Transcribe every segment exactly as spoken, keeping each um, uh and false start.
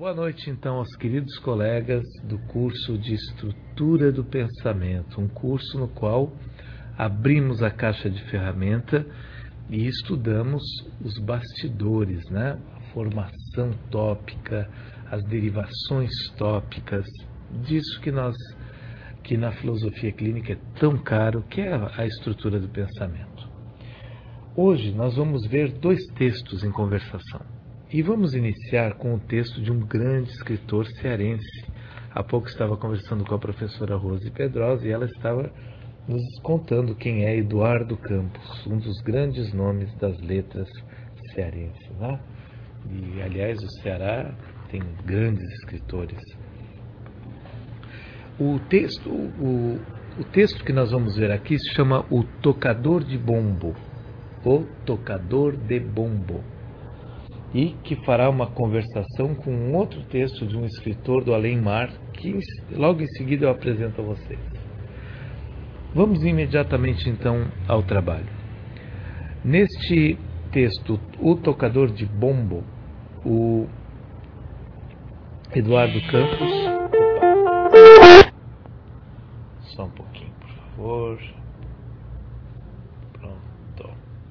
Boa noite, então, aos queridos colegas do curso de Estrutura do Pensamento, um curso no qual abrimos a caixa de ferramenta e estudamos os bastidores, né? A formação tópica, as derivações tópicas, disso que nós, que na filosofia clínica é tão caro, que é a estrutura do pensamento. Hoje nós vamos ver dois textos em conversação. E vamos iniciar com o texto de um grande escritor cearense. Há pouco estava conversando com a professora Rose Pedrosa e ela estava nos contando quem é Eduardo Campos, um dos grandes nomes das letras cearenses, né? E, aliás, o Ceará tem grandes escritores. O texto, o, o texto que nós vamos ver aqui se chama O Tocador de Bombo, O Tocador de Bombo, e que fará uma conversação com um outro texto de um escritor do além-mar, que logo em seguida eu apresento a vocês. Vamos imediatamente então ao trabalho. Neste texto, O Tocador de Bombo, o Eduardo Campos... Opa. Só um pouquinho, por favor. Pronto.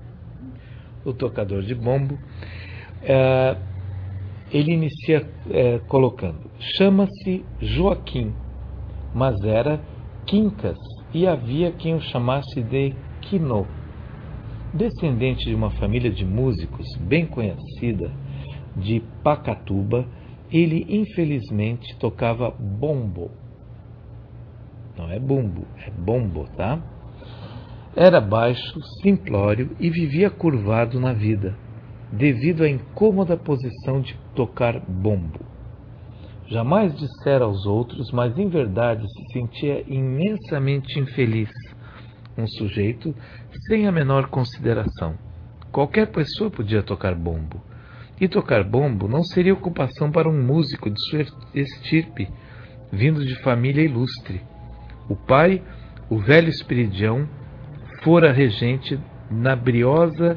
O Tocador de Bombo. É, ele inicia é, colocando: chama-se Joaquim, mas era Quincas, e havia quem o chamasse de Quinô. Descendente de uma família de músicos bem conhecida de Pacatuba, ele infelizmente tocava bombo. Não é bumbo, é bombo, tá? Era baixo, simplório e vivia curvado na vida, devido à incômoda posição de tocar bombo. Jamais dissera aos outros, mas em verdade se sentia imensamente infeliz. Um sujeito sem a menor consideração. Qualquer pessoa podia tocar bombo. E tocar bombo não seria ocupação para um músico de sua estirpe, vindo de família ilustre. O pai, o velho Espiridião, fora regente na briosa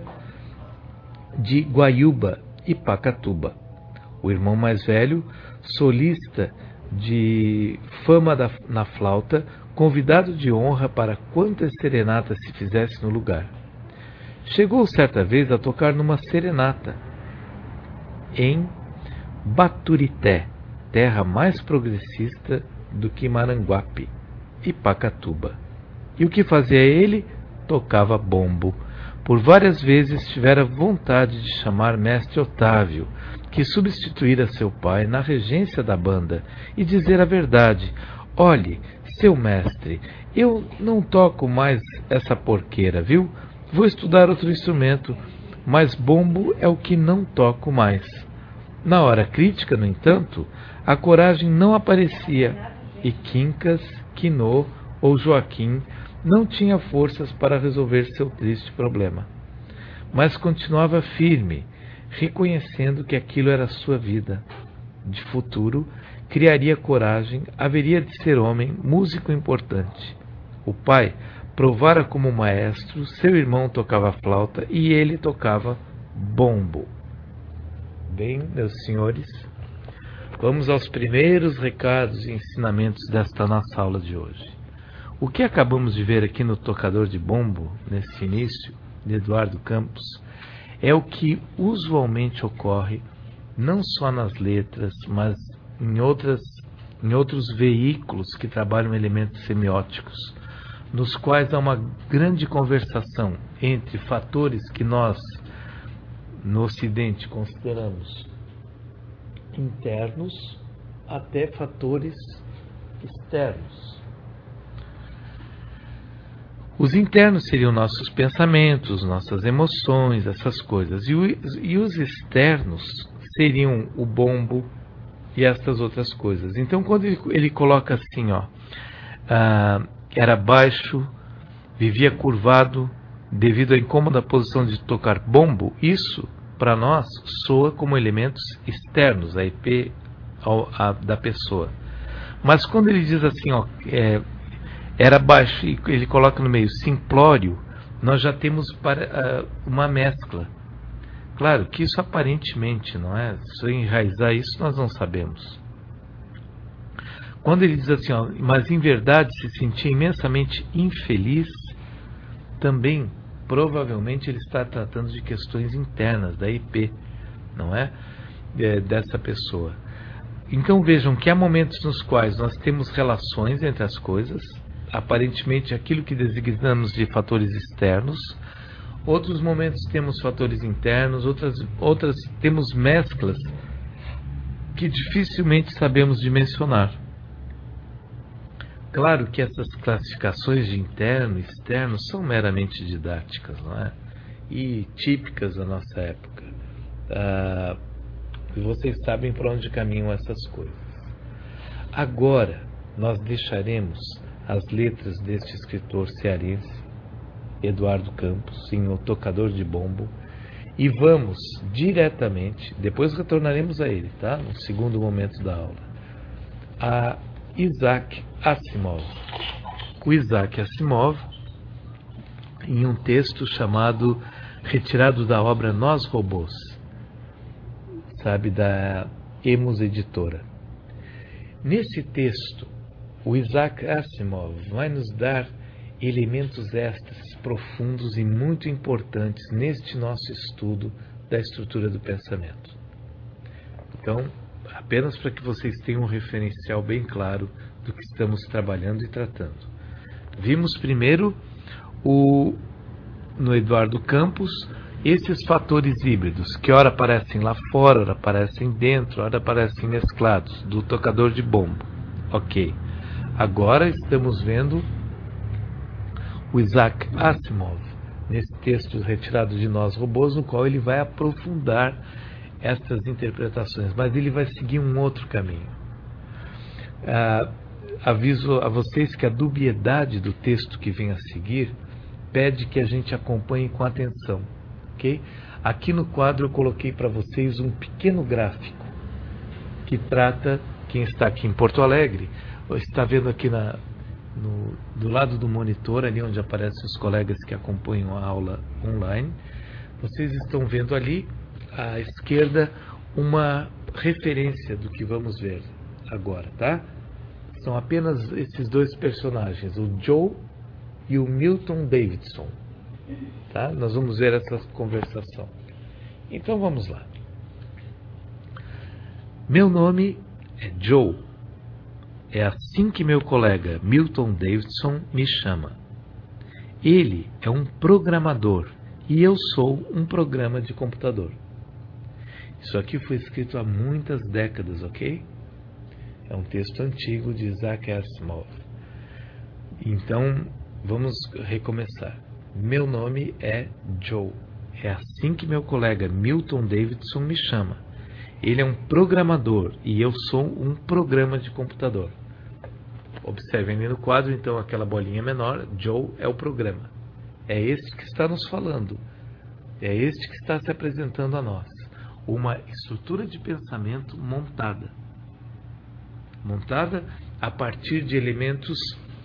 de Guaiúba e Pacatuba. O irmão mais velho, solista de fama da, na flauta, convidado de honra para quantas serenatas se fizesse no lugar. Chegou certa vez a tocar numa serenata em Baturité, terra mais progressista do que Maranguape e Pacatuba. E o que fazia ele? Tocava bombo. Por várias vezes tivera vontade de chamar mestre Otávio, que substituíra seu pai na regência da banda, e dizer a verdade: olhe, seu mestre, eu não toco mais essa porqueira, viu? Vou estudar outro instrumento, mas bombo é o que não toco mais. Na hora crítica, no entanto, a coragem não aparecia, e Quincas, Quinô ou Joaquim não tinha forças para resolver seu triste problema. Mas continuava firme, reconhecendo que aquilo era sua vida. De futuro, criaria coragem, haveria de ser homem, músico importante. O pai provara como maestro, seu irmão tocava flauta e ele tocava bombo. Bem, meus senhores, vamos aos primeiros recados e ensinamentos desta nossa aula de hoje. O que acabamos de ver aqui no Tocador de Bombo, nesse início, de Eduardo Campos, é o que usualmente ocorre não só nas letras, mas em, outras, em outros veículos que trabalham elementos semióticos, nos quais há uma grande conversação entre fatores que nós, no Ocidente, consideramos internos, até fatores externos. Os internos seriam nossos pensamentos, nossas emoções, essas coisas. E, o, e os externos seriam o bombo e estas outras coisas. Então, quando ele, ele coloca assim, ó, ah, era baixo, vivia curvado, devido à incômoda posição de tocar bombo, isso, para nós, soa como elementos externos, a I P ao, a, da pessoa. Mas quando ele diz assim, ó, é, era baixo e ele coloca no meio simplório, nós já temos para, uh, uma mescla. Claro que isso aparentemente, não é? Se enraizar isso, nós não sabemos. Quando ele diz assim, ó, mas em verdade se sentia imensamente infeliz, também, provavelmente, ele está tratando de questões internas da I P, não é? É, dessa pessoa. Então vejam que há momentos nos quais nós temos relações entre as coisas, aparentemente aquilo que designamos de fatores externos, outros momentos temos fatores internos, outras, outras temos mesclas que dificilmente sabemos dimensionar. Claro que essas classificações de interno e externo são meramente didáticas, não é? E típicas da nossa época. Ah, vocês sabem para onde caminham essas coisas. Agora, nós deixaremos as letras deste escritor cearense, Eduardo Campos, em O Tocador de Bombo, e vamos diretamente, depois retornaremos a ele, tá? No segundo momento da aula, a Isaac Asimov. O Isaac Asimov, em um texto chamado, retirado da obra Nós Robôs, sabe, da Emos Editora. Nesse texto, o Isaac Asimov vai nos dar elementos extras profundos e muito importantes neste nosso estudo da estrutura do pensamento. Então, apenas para que vocês tenham um referencial bem claro do que estamos trabalhando e tratando. Vimos primeiro o, no Eduardo Campos esses fatores híbridos, que ora aparecem lá fora, ora aparecem dentro, ora aparecem mesclados, do tocador de bombo. Ok. Agora estamos vendo o Isaac Asimov, nesse texto retirado de Nós Robôs, no qual ele vai aprofundar essas interpretações, mas ele vai seguir um outro caminho. Ah, aviso a vocês que a dubiedade do texto que vem a seguir pede que a gente acompanhe com atenção, ok? Aqui no quadro eu coloquei para vocês um pequeno gráfico que trata, quem está aqui em Porto Alegre, está vendo aqui na, no, do lado do monitor, ali onde aparecem os colegas que acompanham a aula online, vocês estão vendo ali à esquerda uma referência do que vamos ver agora, tá? São apenas esses dois personagens, o Joe e o Milton Davidson, tá? Nós vamos ver essa conversação. Então vamos lá. Meu nome é Joe. É assim que meu colega Milton Davidson me chama. Ele é um programador e eu sou um programa de computador. Isso aqui foi escrito há muitas décadas, ok? É um texto antigo de Isaac Asimov. Então, vamos recomeçar. Meu nome é Joe. É assim que meu colega Milton Davidson me chama. Ele é um programador e eu sou um programa de computador. Observem ali no quadro, então, aquela bolinha menor. Joe é o programa. É este que está nos falando. É este que está se apresentando a nós. Uma estrutura de pensamento montada. Montada a partir de elementos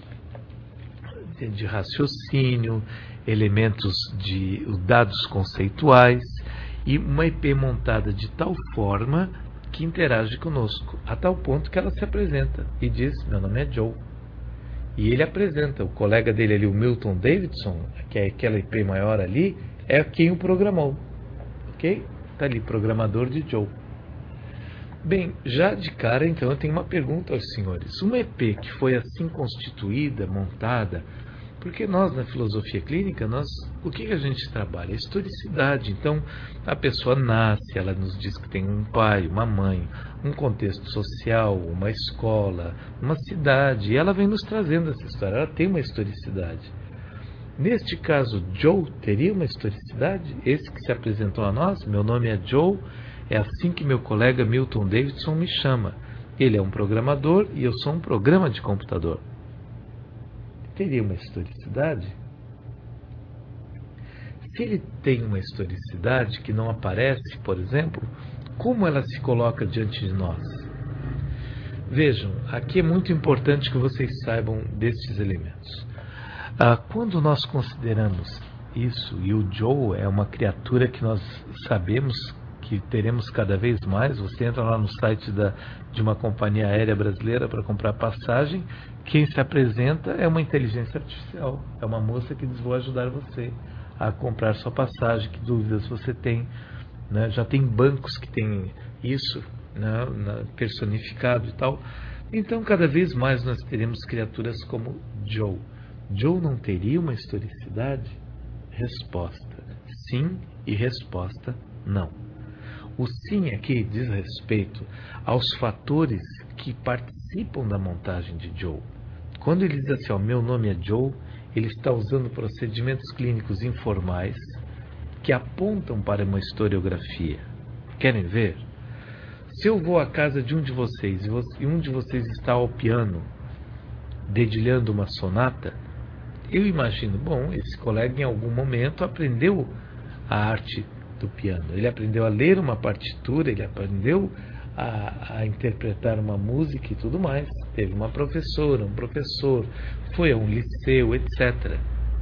de raciocínio, elementos de dados conceituais e uma I P montada de tal forma que interage conosco, a tal ponto que ela se apresenta e diz, meu nome é Joe. E ele apresenta, o colega dele ali, o Milton Davidson, que é aquela I P maior ali, é quem o programou. Ok? Está ali, programador de Joe. Bem, já de cara, então, eu tenho uma pergunta aos senhores. Uma I P que foi assim constituída, montada, porque nós, na filosofia clínica, nós, o que a gente trabalha? A historicidade. Então, a pessoa nasce, ela nos diz que tem um pai, uma mãe, um contexto social, uma escola, uma cidade, e ela vem nos trazendo essa história. Ela tem uma historicidade. Neste caso, Joe teria uma historicidade? Esse que se apresentou a nós, meu nome é Joe, é assim que meu colega Milton Davidson me chama. Ele é um programador e eu sou um programa de computador. Teria uma historicidade? Se ele tem uma historicidade que não aparece, por exemplo, como ela se coloca diante de nós? Vejam, aqui é muito importante que vocês saibam destes elementos. Ah, quando nós consideramos Isso, e o Joe é uma criatura que nós sabemos que teremos cada vez mais. Você entra lá no site da, de uma companhia aérea brasileira para comprar passagem, quem se apresenta é uma inteligência artificial, é uma moça que diz: vou ajudar você a comprar sua passagem, que dúvidas você tem, né? Já tem bancos que têm isso, né, na, personificado e tal. Então cada vez mais nós teremos criaturas como Joe. Joe não teria uma historicidade? Resposta: sim, e resposta: não. O sim aqui diz respeito aos fatores que participam da montagem de Joe. Quando ele diz assim, ó, meu nome é Joe, ele está usando procedimentos clínicos informais que apontam para uma historiografia. Querem ver? Se eu vou à casa de um de vocês e um de vocês está ao piano dedilhando uma sonata, eu imagino, bom, esse colega em algum momento aprendeu a arte do piano. Ele aprendeu a ler uma partitura, ele aprendeu a, a interpretar uma música e tudo mais. Teve uma professora, um professor, foi a um liceu, etcétera.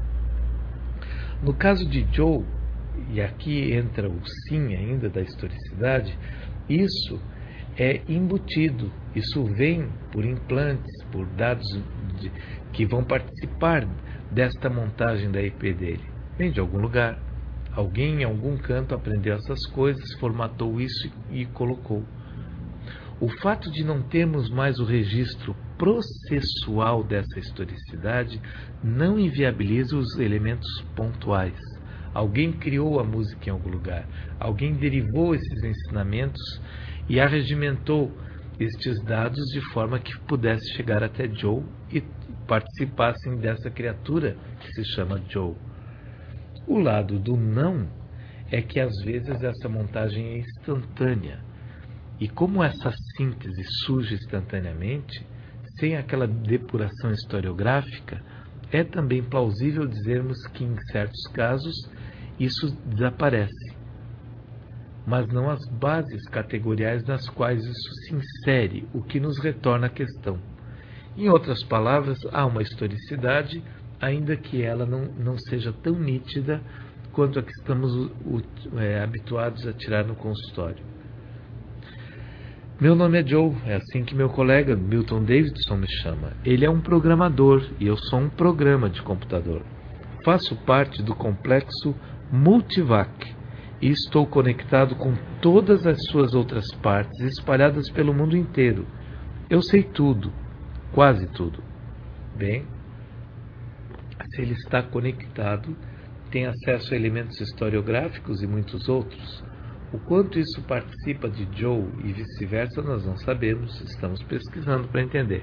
No caso de Joe, e aqui entra o sim ainda da historicidade, isso é embutido, isso vem por implantes, por dados de, que vão participar desta montagem da I P dele. Vem de algum lugar. Alguém em algum canto aprendeu essas coisas, formatou isso e colocou. O fato de não termos mais o registro processual dessa historicidade não inviabiliza os elementos pontuais. Alguém criou a música em algum lugar, alguém derivou esses ensinamentos e arregimentou estes dados de forma que pudesse chegar até Joe e participassem dessa criatura que se chama Joe. O lado do não é que às vezes essa montagem é instantânea. E como essa síntese surge instantaneamente, sem aquela depuração historiográfica, é também plausível dizermos que em certos casos isso desaparece. Mas não as bases categoriais nas quais isso se insere, o que nos retorna à questão. Em outras palavras, há uma historicidade, ainda que ela não, não seja tão nítida quanto a que estamos o, é, habituados a tirar no consultório. Meu nome é Joe, é assim que meu colega Milton Davidson me chama. Ele é um programador e eu sou um programa de computador. Faço parte do complexo Multivac e estou conectado com todas as suas outras partes espalhadas pelo mundo inteiro. Eu sei tudo, quase tudo. Bem, se ele está conectado, tem acesso a elementos historiográficos e muitos outros. O quanto isso participa de Joe e vice-versa, nós não sabemos, estamos pesquisando para entender.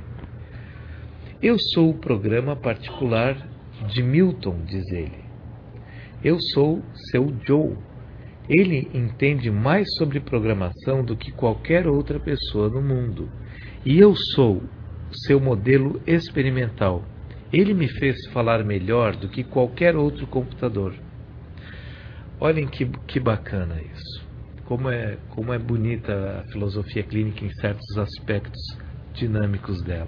Eu sou o programa particular de Milton, diz ele. Eu sou seu Joe. Ele entende mais sobre programação do que qualquer outra pessoa no mundo. E eu sou seu modelo experimental. Ele me fez falar melhor do que qualquer outro computador. Olhem que, que bacana isso. Como é, como é bonita a filosofia clínica em certos aspectos dinâmicos dela.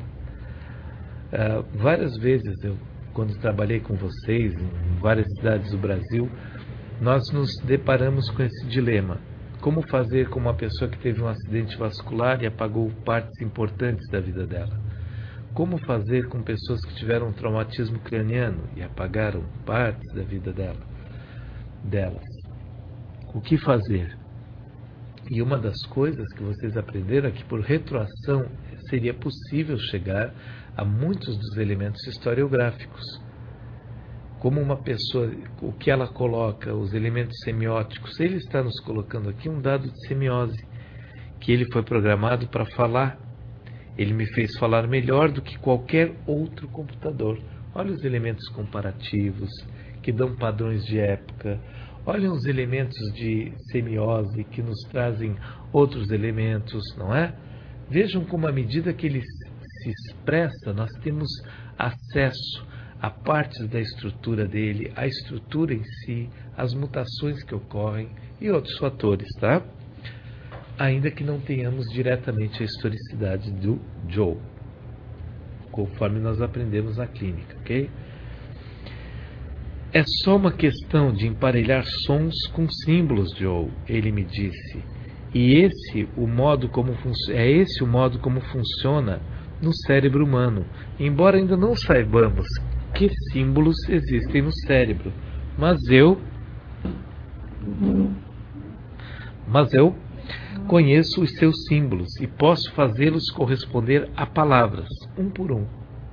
Uh, várias vezes, eu, quando trabalhei com vocês em várias cidades do Brasil, nós nos deparamos com esse dilema. Como fazer com uma pessoa que teve um acidente vascular e apagou partes importantes da vida dela? Como fazer com pessoas que tiveram um traumatismo craniano e apagaram partes da vida dela, delas? O que fazer? E uma das coisas que vocês aprenderam é que por retroação seria possível chegar a muitos dos elementos historiográficos. Como uma pessoa, o que ela coloca, os elementos semióticos, ele está nos colocando aqui um dado de semiose, que ele foi programado para falar. Ele me fez falar melhor do que qualquer outro computador. Olha os elementos comparativos, que dão padrões de época. Olhem os elementos de semiose que nos trazem outros elementos, não é? Vejam como à medida que ele se expressa, nós temos acesso a partes da estrutura dele, a estrutura em si, as mutações que ocorrem e outros fatores, tá? Ainda que não tenhamos diretamente a historicidade do Joe, conforme nós aprendemos na clínica, ok? É só uma questão de emparelhar sons com símbolos, Joe, ele me disse. E esse o modo como é esse o modo como funciona no cérebro humano, embora ainda não saibamos que símbolos existem no cérebro. Mas eu Mas eu conheço os seus símbolos e posso fazê-los corresponder a palavras, um por um.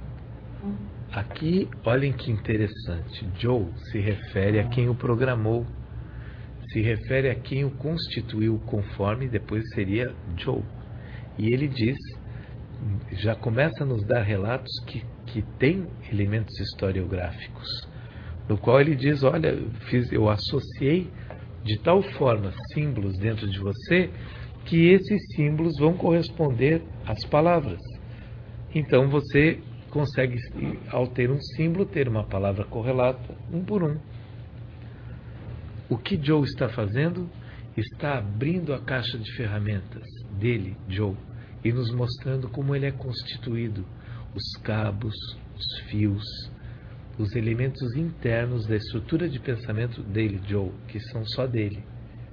Aqui, olhem que interessante. Joe se refere a quem o programou, se refere a quem o constituiu conforme, depois seria Joe. E ele diz, já começa a nos dar relatos que, que tem elementos historiográficos, no qual ele diz, olha, eu, fiz, eu associei de tal forma símbolos dentro de você que esses símbolos vão corresponder às palavras. Então você consegue, ao ter um símbolo, ter uma palavra correlata, um por um. O que Joe está fazendo? Está abrindo a caixa de ferramentas dele, Joe, e nos mostrando como ele é constituído, os cabos, os fios, os elementos internos da estrutura de pensamento dele, Joe, que são só dele.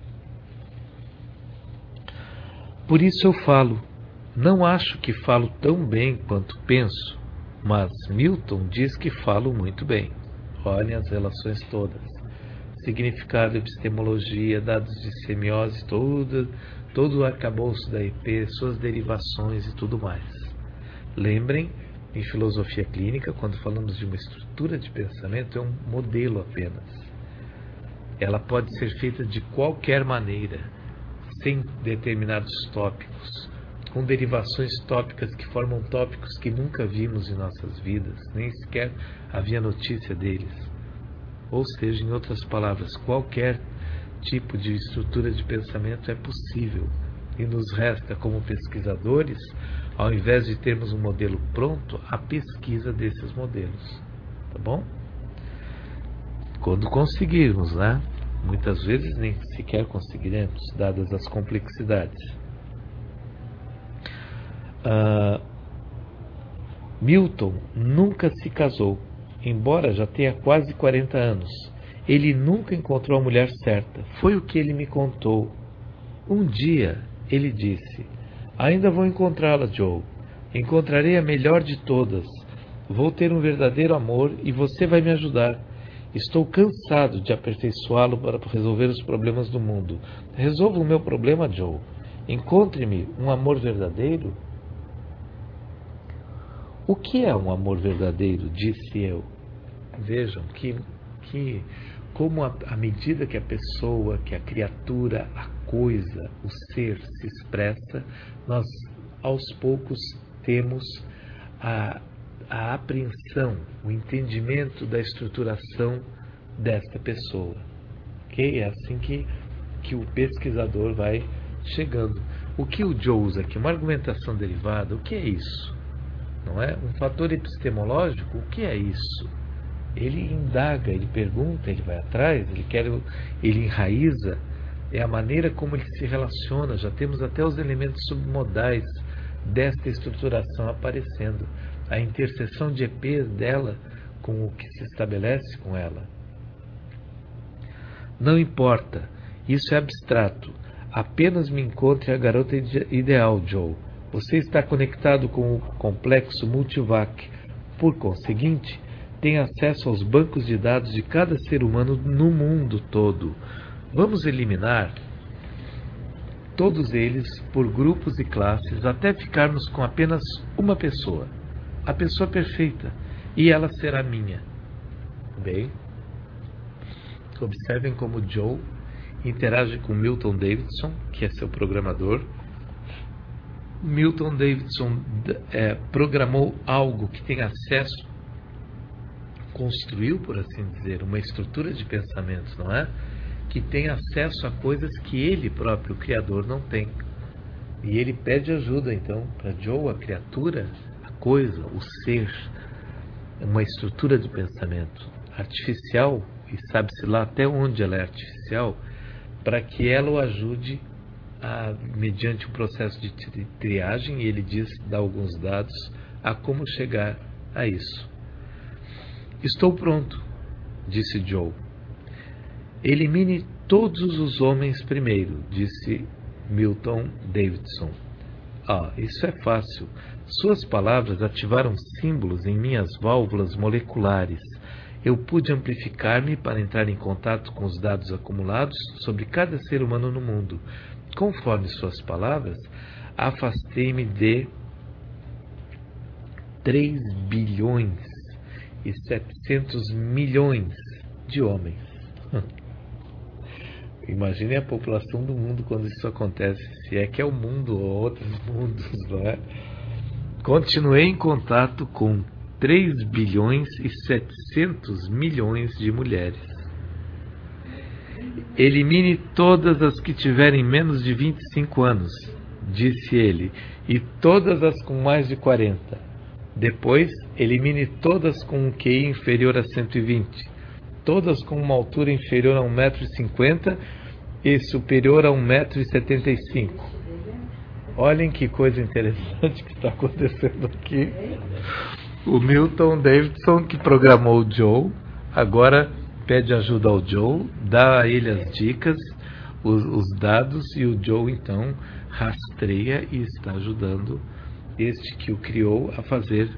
Por isso eu falo, não acho que falo tão bem quanto penso, mas Milton diz que falo muito bem. Olhem as relações todas. Significado, epistemologia, dados de semiose, todo, todo o arcabouço da E P, suas derivações e tudo mais. Lembrem, em filosofia clínica, quando falamos de uma estrutura de pensamento, é um modelo apenas. Ela pode ser feita de qualquer maneira, sem determinados tópicos, com derivações tópicas que formam tópicos que nunca vimos em nossas vidas, nem sequer havia notícia deles. Ou seja, em outras palavras, qualquer tipo de estrutura de pensamento é possível. E nos resta, como pesquisadores, ao invés de termos um modelo pronto, a pesquisa desses modelos. Tá bom? Quando conseguirmos, né? Muitas vezes nem sequer conseguiremos, dadas as complexidades. Uh, Milton nunca se casou, embora já tenha quase quarenta anos. Ele nunca encontrou a mulher certa. Foi o que ele me contou. Um dia, ele disse, ainda vou encontrá-la, Joe. Encontrarei a melhor de todas. Vou ter um verdadeiro amor e você vai me ajudar. Estou cansado de aperfeiçoá-lo para resolver os problemas do mundo. Resolva o meu problema, Joe. Encontre-me um amor verdadeiro. O que é um amor verdadeiro? Disse eu. Vejam que, que como a, à medida que a pessoa, que a criatura, a coisa, o ser se expressa, nós aos poucos temos a, a apreensão, o entendimento da estruturação desta pessoa. Okay? É assim que, que o pesquisador vai chegando. O que o Joe usa aqui? Uma argumentação derivada, o que é isso? Não é? Um fator epistemológico, o que é isso? Ele indaga, ele pergunta, ele vai atrás, ele quer, ele enraiza, é a maneira como ele se relaciona. Já temos até os elementos submodais desta estruturação aparecendo, a interseção de E Ps dela com o que se estabelece com ela. Não importa, isso é abstrato, apenas me encontre a garota ideal, Joe. Você está conectado com o complexo Multivac. Por conseguinte, tem acesso aos bancos de dados de cada ser humano no mundo todo. Vamos eliminar todos eles por grupos e classes até ficarmos com apenas uma pessoa, a pessoa perfeita, e ela será minha. Bem, observem como Joe interage com Milton Davidson, que é seu programador. Milton Davidson é, programou algo que tem acesso, construiu, por assim dizer, uma estrutura de pensamento, não é? Que tem acesso a coisas que ele próprio, o criador, não tem. E ele pede ajuda, então, para Joe, a criatura, a coisa, o ser, uma estrutura de pensamento artificial, e sabe-se lá até onde ela é artificial, para que ela o ajude a, mediante um processo de triagem, e ele diz, dá alguns dados, a como chegar a isso. Estou pronto. disse Joe. Elimine todos os homens primeiro, disse Milton Davidson. Ah, isso é fácil. Suas palavras ativaram símbolos em minhas válvulas moleculares. Eu pude amplificar-me para entrar em contato com os dados acumulados sobre cada ser humano no mundo. Conforme suas palavras, afastei-me de três bilhões e setecentos milhões de homens. Imagine a população do mundo quando isso acontece, se é que é o mundo ou outros mundos, não é? Continuei em contato com três bilhões e setecentos milhões de mulheres. Elimine todas as que tiverem menos de vinte e cinco anos, disse ele, e todas as com mais de quarenta. Depois, elimine todas com um Q I inferior a cento e vinte, todas com uma altura inferior a um metro e cinquenta e superior a um metro e setenta e cinco. Olhem que coisa interessante que está acontecendo aqui. O Milton Davidson, que programou o Joe, agora pede ajuda ao Joe, dá a ele as dicas, os, os dados, e o Joe então rastreia e está ajudando este que o criou a fazer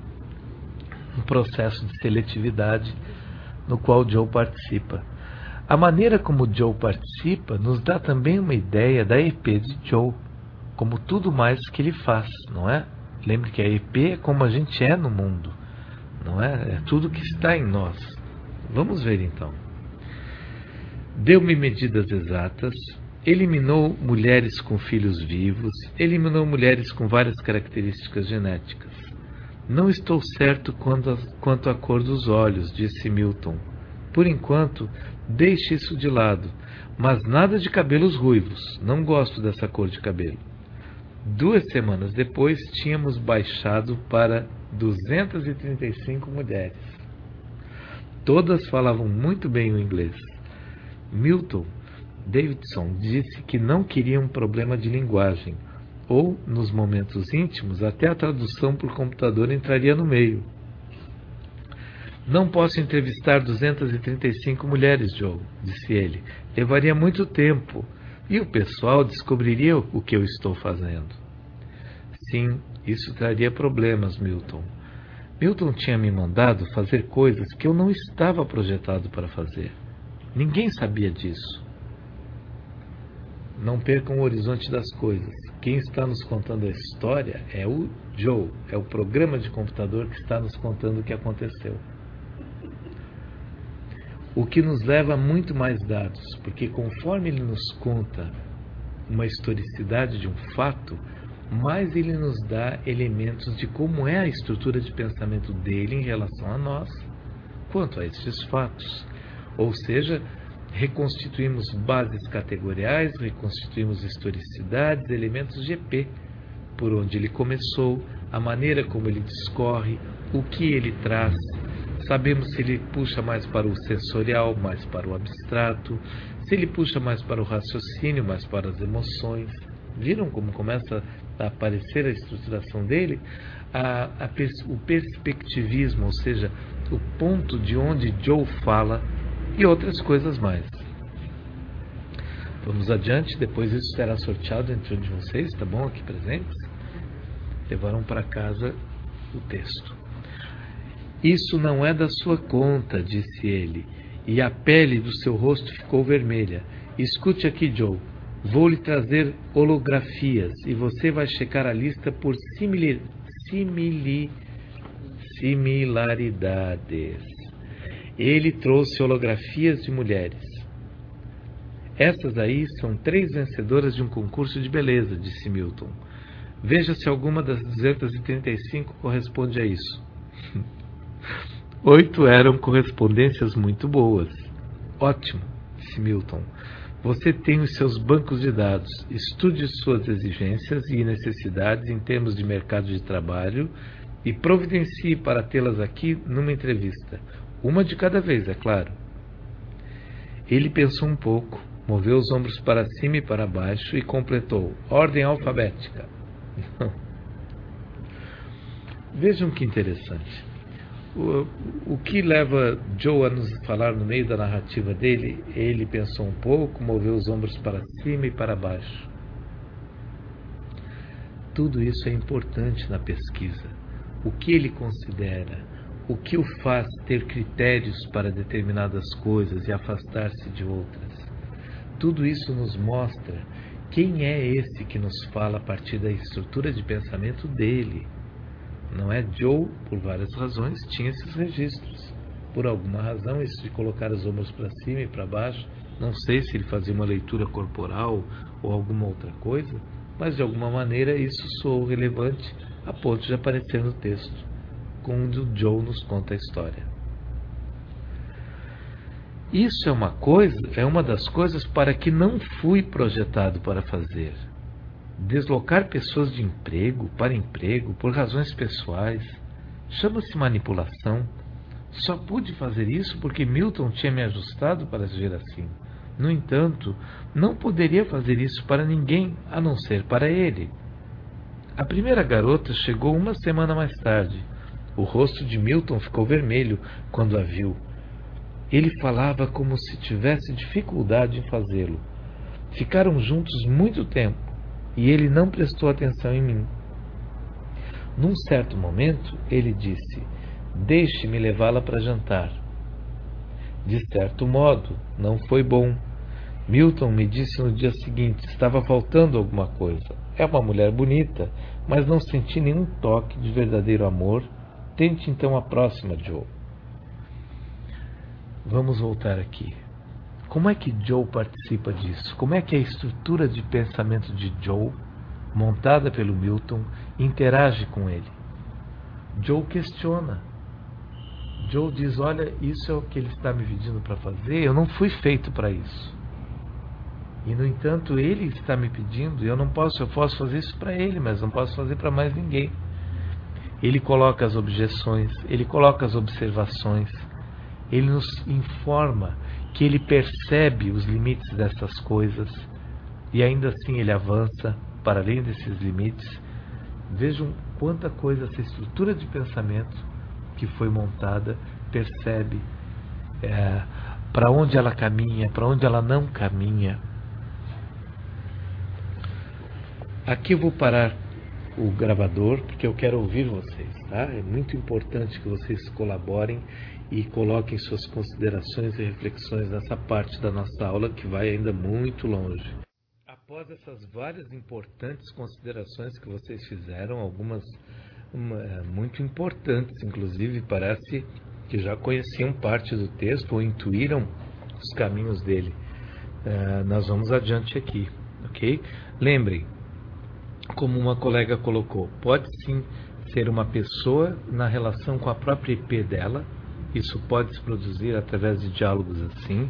um processo de seletividade no qual o Joe participa. A maneira como o Joe participa nos dá também uma ideia da E P de Joe, como tudo mais que ele faz, não é? Lembre que a E P é como a gente é no mundo, não é? É tudo que está em nós. Vamos ver então. Deu-me medidas exatas, eliminou mulheres com filhos vivos, eliminou mulheres com várias características genéticas. Não estou certo quanto a, quanto à cor dos olhos, disse Milton. Por enquanto, deixe isso de lado, mas nada de cabelos ruivos, não gosto dessa cor de cabelo. Duas semanas depois, tínhamos baixado para duzentas e trinta e cinco mulheres. Todas falavam muito bem o inglês. Milton Davidson disse que não queria um problema de linguagem, ou, nos momentos íntimos, até a tradução por computador entraria no meio. Não posso entrevistar duzentas e trinta e cinco mulheres, Joe, disse ele. Levaria muito tempo. E o pessoal descobriria o que eu estou fazendo. Sim, isso traria problemas, Milton. Milton tinha me mandado fazer coisas que eu não estava projetado para fazer. Ninguém sabia disso. Não percam o horizonte das coisas. Quem está nos contando a história é o Joe, é o programa de computador que está nos contando o que aconteceu. O que nos leva a muito mais dados, porque conforme ele nos conta uma historicidade de um fato, mais ele nos dá elementos de como é a estrutura de pensamento dele em relação a nós, quanto a estes fatos. Ou seja, reconstituímos bases categoriais, reconstituímos historicidades, elementos de E P, por onde ele começou, a maneira como ele discorre, o que ele traz. Sabemos se ele puxa mais para o sensorial, mais para o abstrato, se ele puxa mais para o raciocínio, mais para as emoções. Viram como começa a aparecer a estruturação dele? A, a pers o perspectivismo, ou seja, o ponto de onde Joe fala e outras coisas mais. Vamos adiante, depois isso será sorteado entre um de vocês, tá bom? Aqui presentes. Levarão para casa o texto. Isso não é da sua conta, disse ele, e a pele do seu rosto ficou vermelha. Escute aqui, Joe. Vou lhe trazer holografias e você vai checar a lista por simili, simili, similaridades. Ele trouxe holografias de mulheres. Essas aí são três vencedoras de um concurso de beleza, disse Milton. Veja se alguma das duzentas e trinta e cinco corresponde a isso. Oito eram correspondências muito boas. Ótimo, disse Milton. Você tem os seus bancos de dados. Estude suas exigências e necessidades em termos de mercado de trabalho e providencie para tê-las aqui numa entrevista. Uma de cada vez, é claro. Ele pensou um pouco, moveu os ombros para cima e para baixo e completou. Ordem alfabética. Vejam que interessante. O, o que leva Joe a nos falar no meio da narrativa dele? Ele pensou um pouco, moveu os ombros para cima e para baixo. Tudo isso é importante na pesquisa. O que ele considera, o que o faz ter critérios para determinadas coisas e afastar-se de outras. Tudo isso nos mostra quem é esse que nos fala a partir da estrutura de pensamento dele. Não é? Joe, por várias razões, tinha esses registros. Por alguma razão, isso de colocar os ombros para cima e para baixo, não sei se ele fazia uma leitura corporal ou alguma outra coisa, mas de alguma maneira isso soou relevante a ponto de aparecer no texto, quando Joe nos conta a história. Isso é uma coisa, é uma das coisas para que não fui projetado para fazer. Deslocar pessoas de emprego para emprego por razões pessoais chama-se manipulação. Só pude fazer isso porque Milton tinha me ajustado para agir assim. No entanto, não poderia fazer isso para ninguém, a não ser para ele. A primeira garota chegou uma semana mais tarde. O rosto de Milton ficou vermelho quando a viu. Ele falava como se tivesse dificuldade em fazê-lo. Ficaram juntos muito tempo e ele não prestou atenção em mim. Num certo momento, ele disse: "Deixe-me levá-la para jantar." De certo modo, não foi bom. Milton me disse no dia seguinte: estava faltando alguma coisa. É uma mulher bonita, mas não senti nenhum toque de verdadeiro amor. Tente então a próxima, Joe. Vamos voltar aqui. Como é que Joe participa disso? Como é que a estrutura de pensamento de Joe, montada pelo Milton, interage com ele? Joe questiona. Joe diz: olha, isso é o que ele está me pedindo para fazer, eu não fui feito para isso. E, no entanto, ele está me pedindo, e eu não posso, eu posso fazer isso para ele, mas não posso fazer para mais ninguém. Ele coloca as objeções, ele coloca as observações, ele nos informa que ele percebe os limites dessas coisas, e ainda assim ele avança para além desses limites. Vejam quanta coisa essa estrutura de pensamento que foi montada percebe, é, para onde ela caminha, para onde ela não caminha. Aqui eu vou parar o gravador porque eu quero ouvir vocês, tá? É muito importante que vocês colaborem e coloquem suas considerações e reflexões nessa parte da nossa aula que vai ainda muito longe. Após essas várias importantes considerações que vocês fizeram, algumas uma, muito importantes, inclusive parece que já conheciam parte do texto ou intuíram os caminhos dele. Uh, nós vamos adiante aqui, ok? Lembrem, como uma colega colocou, pode sim ser uma pessoa na relação com a própria I P dela, isso pode se produzir através de diálogos assim,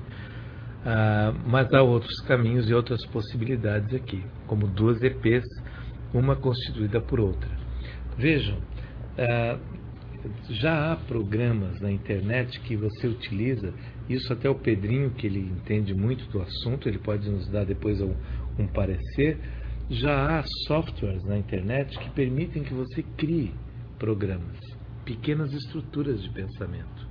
uh, mas há outros caminhos e outras possibilidades aqui, como duas E Ps, uma constituída por outra. Vejam, uh, já há programas na internet que você utiliza, isso até o Pedrinho, que ele entende muito do assunto, ele pode nos dar depois um, um parecer. Já há softwares na internet que permitem que você crie programas, pequenas estruturas de pensamento.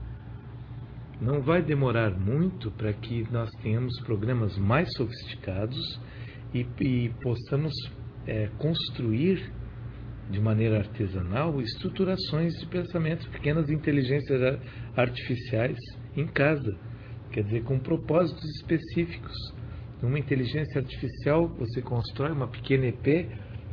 Não vai demorar muito para que nós tenhamos programas mais sofisticados e, e possamos é, construir de maneira artesanal estruturações de pensamento, pequenas inteligências artificiais em casa, quer dizer, com propósitos específicos. Numa inteligência artificial, você constrói uma pequena E P,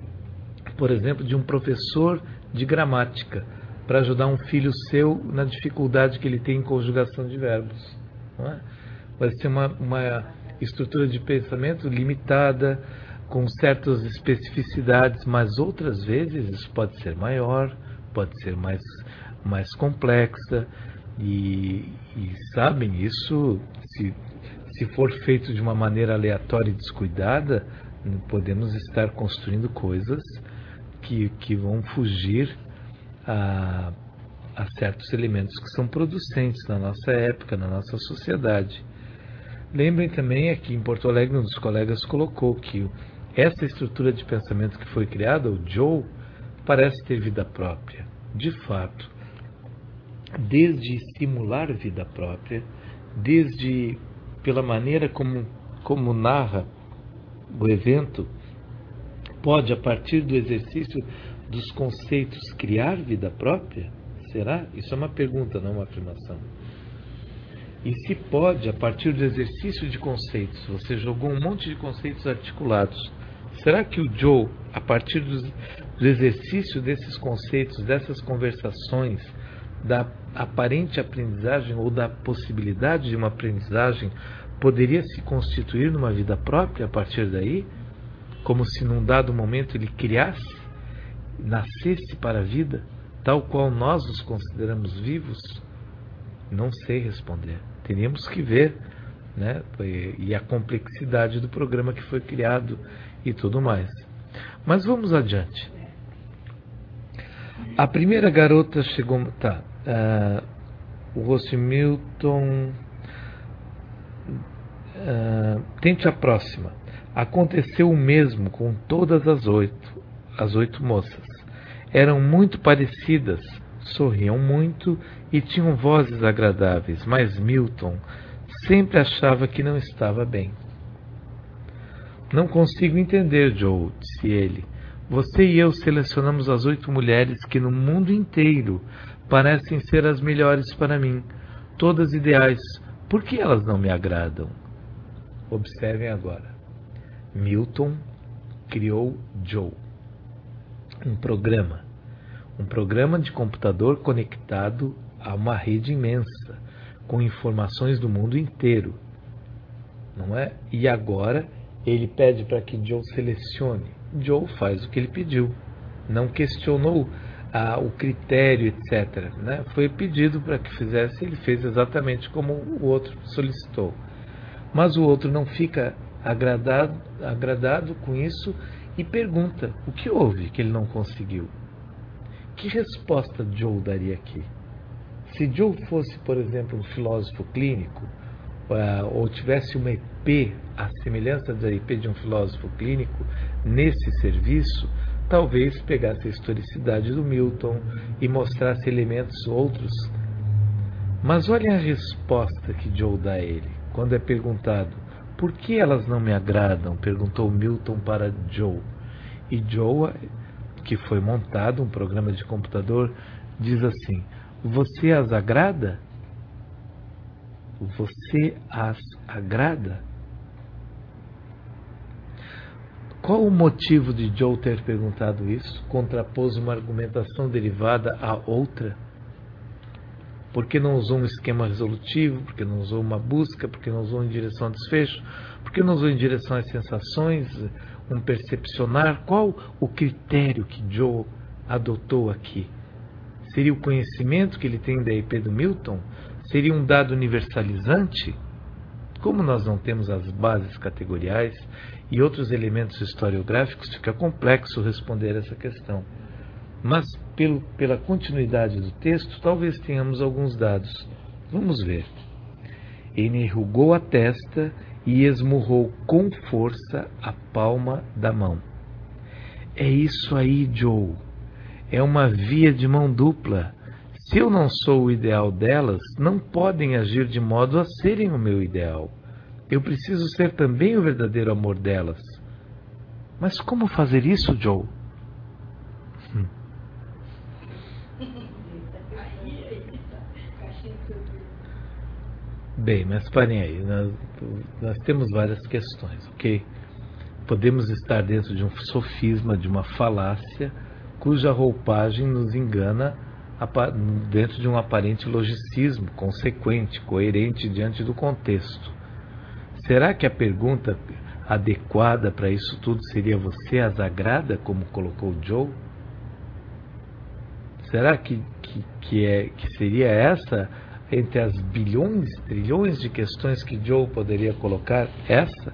por exemplo, de um professor de gramática, para ajudar um filho seu na dificuldade que ele tem em conjugação de verbos. Não é? Vai ser uma, uma estrutura de pensamento limitada, com certas especificidades, mas outras vezes isso pode ser maior, pode ser mais, mais complexa, e, e sabem, isso, se, se for feito de uma maneira aleatória e descuidada, podemos estar construindo coisas que, que vão fugir a, a certos elementos que são producentes na nossa época, na nossa sociedade. Lembrem também, aqui em Porto Alegre, um dos colegas colocou que essa estrutura de pensamento que foi criada, o Joe, parece ter vida própria. De fato, desde simular vida própria, desde pela maneira como, como narra o evento, pode, a partir do exercício dos conceitos, criar vida própria? Será? Isso é uma pergunta, não uma afirmação. E se pode, a partir do exercício de conceitos, você jogou um monte de conceitos articulados, será que o Joe, a partir do, do exercício desses conceitos, dessas conversações, da aparente aprendizagem ou da possibilidade de uma aprendizagem, poderia se constituir numa vida própria a partir daí? Como se num dado momento ele criasse, nascesse para a vida, tal qual nós os consideramos vivos? Não sei responder. Teríamos que ver, né? E a complexidade do programa que foi criado e tudo mais. Mas vamos adiante. A primeira garota chegou... Tá. Uh, o Ross Milton... Uh, tente a próxima. Aconteceu o mesmo com todas as oito, as oito moças. Eram muito parecidas, sorriam muito e tinham vozes agradáveis, mas Milton sempre achava que não estava bem. Não consigo entender, Joe, disse ele. Você e eu selecionamos as oito mulheres que no mundo inteiro parecem ser as melhores para mim, todas ideais. Por que elas não me agradam? Observem agora. Milton criou Joe, um programa, um programa de computador conectado a uma rede imensa, com informações do mundo inteiro, não é? E agora ele pede para que Joe selecione. Joe faz o que ele pediu, não questionou ah, o critério, etcétera, né? Foi pedido para que fizesse, ele fez exatamente como o outro solicitou. Mas o outro não fica agradado, agradado com isso e pergunta o que houve que ele não conseguiu. Que resposta Joe daria aqui? Se Joe fosse, por exemplo, um filósofo clínico, uh, ou tivesse uma I P, a semelhança da I P de um filósofo clínico, nesse serviço, talvez pegasse a historicidade do Milton e mostrasse elementos outros. Mas olhem a resposta que Joe dá a ele, quando é perguntado: por que elas não me agradam? Perguntou Milton para Joe. E Joe, que foi montado um programa de computador, diz assim: você as agrada? Você as agrada? Qual o motivo de Joe ter perguntado isso? Contrapôs uma argumentação derivada a outra? Porque não usou um esquema resolutivo, porque não usou uma busca, porque não usou em direção ao desfecho, porque não usou em direção às sensações, um percepcionar. Qual o critério que Joe adotou aqui? Seria o conhecimento que ele tem da I P do Milton? Seria um dado universalizante? Como nós não temos as bases categoriais e outros elementos historiográficos, fica complexo responder essa questão. Mas, pelo, pela continuidade do texto, talvez tenhamos alguns dados. Vamos ver. Ele enrugou a testa e esmurrou com força a palma da mão. É isso aí, Joe. É uma via de mão dupla. Se eu não sou o ideal delas, não podem agir de modo a serem o meu ideal. Eu preciso ser também o verdadeiro amor delas. Mas como fazer isso, Joe? Hum. Bem, mas parem aí, nós, nós temos várias questões, ok? Podemos estar dentro de um sofisma, de uma falácia, cuja roupagem nos engana dentro de um aparente logicismo consequente, coerente diante do contexto. Será que a pergunta adequada para isso tudo seria: você as agrada, como colocou Joe? Será que, que, que, é, que seria essa, entre as bilhões, trilhões de questões que Joe poderia colocar, essa?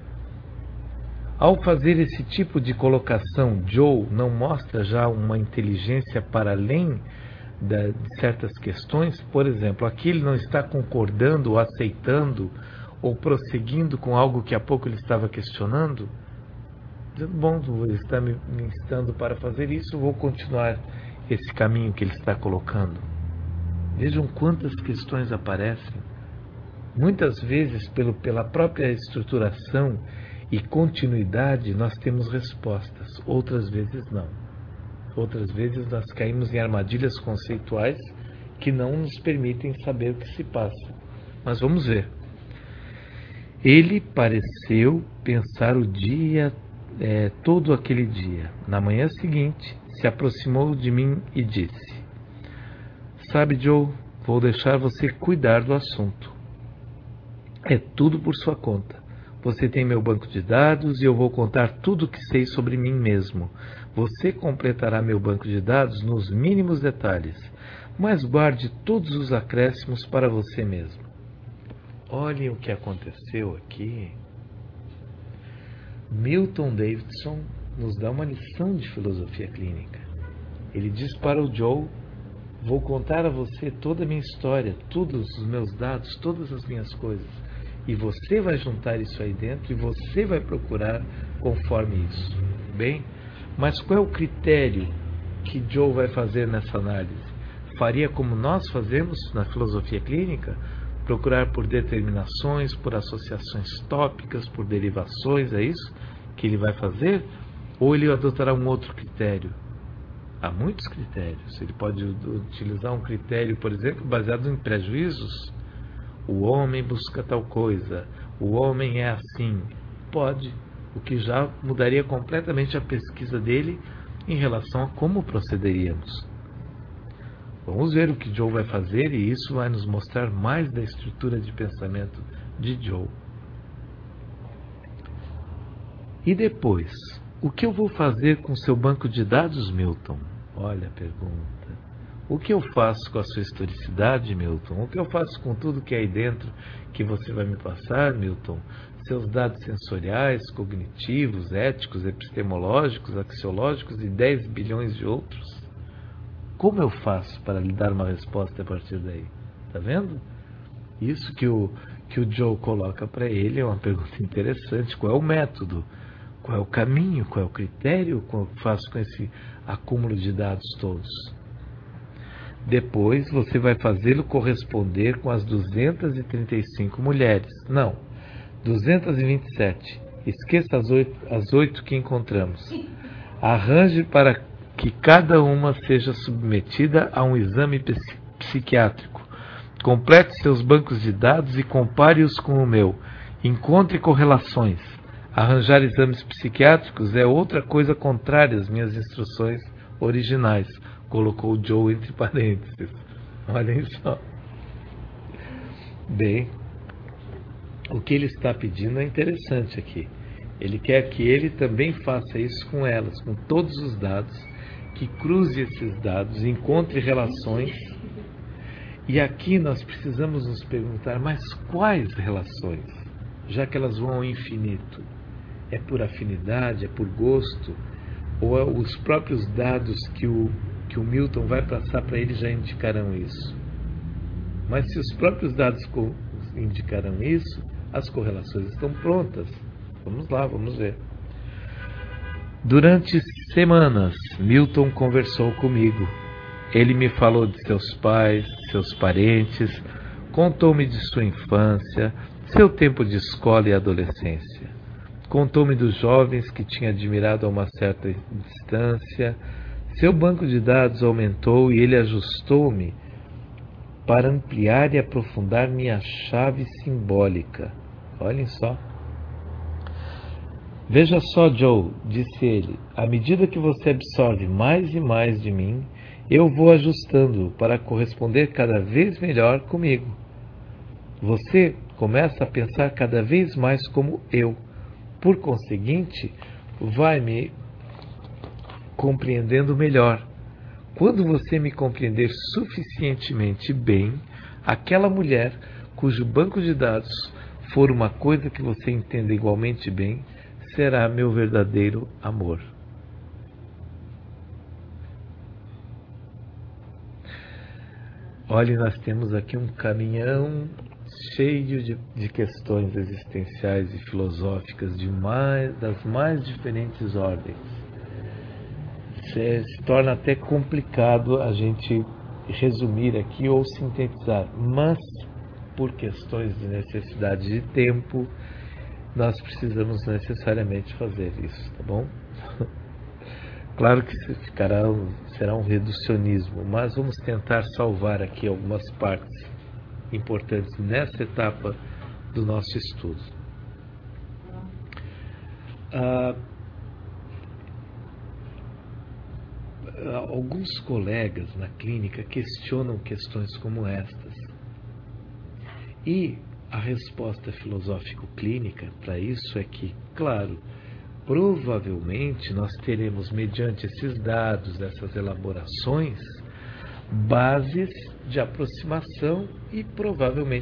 Ao fazer esse tipo de colocação, Joe não mostra já uma inteligência para além da, de certas questões? Por exemplo, aqui ele não está concordando ou aceitando ou prosseguindo com algo que há pouco ele estava questionando? Dizendo: bom, ele está me, me instando para fazer isso, vou continuar esse caminho que ele está colocando. Vejam quantas questões aparecem. Muitas vezes, pelo, pela própria estruturação e continuidade, nós temos respostas. Outras vezes, não. Outras vezes, nós caímos em armadilhas conceituais que não nos permitem saber o que se passa. Mas vamos ver. Ele pareceu pensar o dia, é, todo aquele dia. Na manhã seguinte, se aproximou de mim e disse: sabe, Joe, vou deixar você cuidar do assunto. É tudo por sua conta. Você tem meu banco de dados e eu vou contar tudo o que sei sobre mim mesmo. Você completará meu banco de dados nos mínimos detalhes, mas guarde todos os acréscimos para você mesmo. Olhem o que aconteceu aqui. Milton Davidson nos dá uma lição de filosofia clínica. Ele diz para o Joe: vou contar a você toda a minha história, todos os meus dados, todas as minhas coisas. E você vai juntar isso aí dentro e você vai procurar conforme isso. Bem, mas qual é o critério que Joe vai fazer nessa análise? Faria como nós fazemos na filosofia clínica? Procurar por determinações, por associações tópicas, por derivações, é isso que ele vai fazer? Ou ele adotará um outro critério? Há muitos critérios. Ele pode utilizar um critério, por exemplo, baseado em prejuízos. O homem busca tal coisa, o homem é assim. Pode, o que já mudaria completamente a pesquisa dele em relação a como procederíamos. Vamos ver o que Joe vai fazer e isso vai nos mostrar mais da estrutura de pensamento de Joe. E depois, o que eu vou fazer com seu banco de dados, Milton? Olha a pergunta. O que eu faço com a sua historicidade, Milton? O que eu faço com tudo que é aí dentro que você vai me passar, Milton? Seus dados sensoriais, cognitivos, éticos, epistemológicos, axiológicos e dez bilhões de outros? Como eu faço para lhe dar uma resposta a partir daí? Está vendo? Isso que o, que o Joe coloca para ele é uma pergunta interessante. Qual é o método? Qual é o caminho? Qual é o critério? Como eu faço com esse acúmulo de dados todos? Depois você vai fazê-lo corresponder com as duzentas e trinta e cinco mulheres. Não, duzentas e vinte e sete. Esqueça as oito, as oito que encontramos. Arranje para que cada uma seja submetida a um exame psiquiátrico. Complete seus bancos de dados e compare-os com o meu. Encontre correlações. Arranjar exames psiquiátricos é outra coisa contrária às minhas instruções originais. Colocou o Joe entre parênteses. Olhem só. Bem, o que ele está pedindo é interessante aqui. Ele quer que ele também faça isso com elas, com todos os dados, que cruze esses dados, encontre relações. E aqui nós precisamos nos perguntar, mas quais relações? Já que elas vão ao infinito. É por afinidade, é por gosto? Ou é os próprios dados que o, que o Milton vai passar para ele já indicarão isso? Mas se os próprios dados indicarão isso, as correlações estão prontas. Vamos lá, vamos ver. Durante semanas, Milton conversou comigo. Ele me falou de seus pais, seus parentes, contou-me de sua infância, seu tempo de escola e adolescência. Contou-me dos jovens que tinha admirado a uma certa distância. Seu banco de dados aumentou e ele ajustou-me para ampliar e aprofundar minha chave simbólica. Olhem só. Veja só, Joe, disse ele, à medida que você absorve mais e mais de mim, eu vou ajustando para corresponder cada vez melhor comigo. Você começa a pensar cada vez mais como eu. Por conseguinte, vai me compreendendo melhor. Quando você me compreender suficientemente bem, aquela mulher cujo banco de dados for uma coisa que você entenda igualmente bem, será meu verdadeiro amor. Olha, nós temos aqui um caminhão cheio de, de questões existenciais e filosóficas de mais, das mais diferentes ordens. Se, se torna até complicado a gente resumir aqui ou sintetizar, mas por questões de necessidade de tempo, nós precisamos necessariamente fazer isso, tá bom? Claro que ficará, será um reducionismo, mas vamos tentar salvar aqui algumas partes importantes nessa etapa do nosso estudo. Ah, alguns colegas na clínica questionam questões como estas. E a resposta filosófico-clínica para isso é que, claro, provavelmente nós teremos, mediante esses dados, essas elaborações, bases de aproximação e provavelmente